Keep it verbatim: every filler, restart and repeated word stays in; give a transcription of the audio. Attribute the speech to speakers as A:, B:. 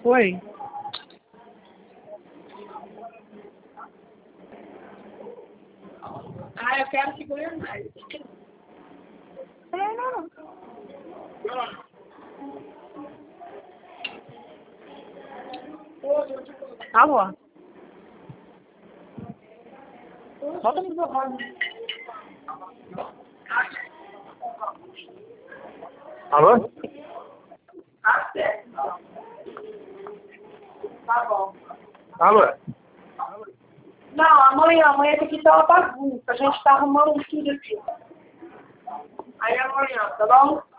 A: Oi.
B: Ah, eu quero segurar mais.
A: Não, não. Alô? Bota no meu rosto.
C: Alô?
B: Tá bom.
C: Alô?
B: Não, amanhã, amanhã tem que ter uma bagunça. A gente tá arrumando um filho aqui. Aí amanhã, tá bom?